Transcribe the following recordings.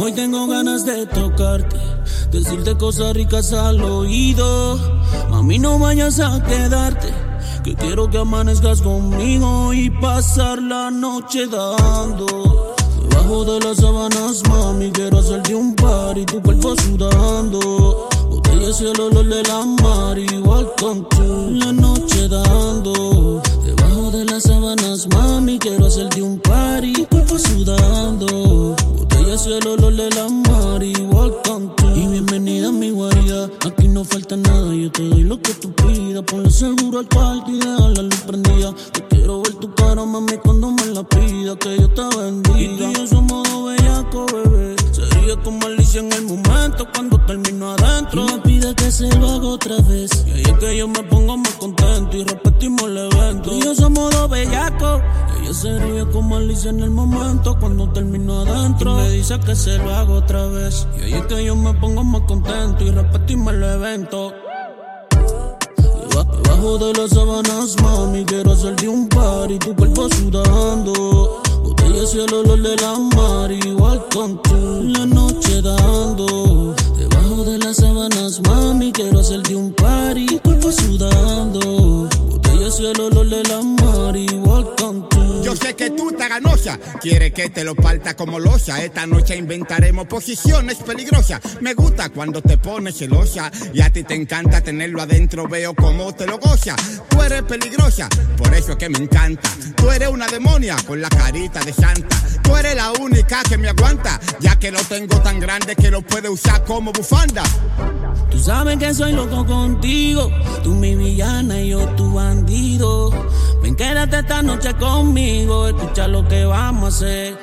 Hoy tengo ganas de tocarte, decirte cosas ricas al oído. Mami, no vayas a quedarte, que quiero que amanezcas conmigo y pasar la noche dando. Debajo de las sábanas, mami, quiero hacerte un party, tu cuerpo sudando. Botellas y el olor de la mar, igual con tú, la noche dando. Debajo de las sábanas, mami, quiero hacerte un party, tu cuerpo sudando. Botellas y el olor de la mar, igual con tú. Y bienvenida a mi guarida, aquí no falta nada, yo te doy lo que tú pidas. Ponle seguro al cuarto y deja la luz prendida. Te quiero ver tu cara, mami, cuando me la pida, que yo te bendiga. Y tú y yo somos dos bellacos, bebé. Sería como Alicia en el momento cuando termino adentro. Y me pide que se lo haga otra vez, y ahí es que yo me pongo más contento y repetimos el evento. Tú y yo somos dos bellacos. Ella se ríe como Alicia en el momento cuando termino adentro. Y me dice que se lo haga otra vez, y ahí es que yo me pongo más contento y repetimos el evento. Debajo de las sábanas, mami, quiero hacerte un party, tu cuerpo sudando. Botellas y el olor de la mar, igual con tú, la noche dando. Debajo de las sábanas, mami, quiero hacerte un party, tu cuerpo sudando. Botellas y el olor de la mar, igual con tú. Yo sé que tú estás ganosa, quiere que te lo parta como losa. Esta noche inventaremos posiciones peligrosas. Me gusta cuando te pones celosa, y a ti te encanta tenerlo adentro, veo cómo te lo goza. Tú eres peligrosa, por eso es que me encanta. Tú eres una demonia con la carita de santa. Tú eres la única que me aguanta, ya que lo tengo tan grande que lo puede usar como bufanda. Tú sabes que soy loco contigo, tú mi villana y yo tu bandido. Ven, quédate esta noche conmigo, escucha lo que vamos a hacer.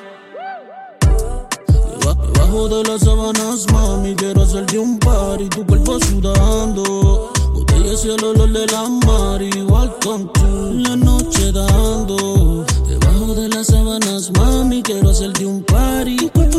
Debajo de las sábanas, mami, quiero hacerte un party, tu cuerpo sudando. Botellas y el olor de la mar, igual con tú, la noche dando. Debajo de las sábanas, mami, quiero hacerte un party, tu cuerpo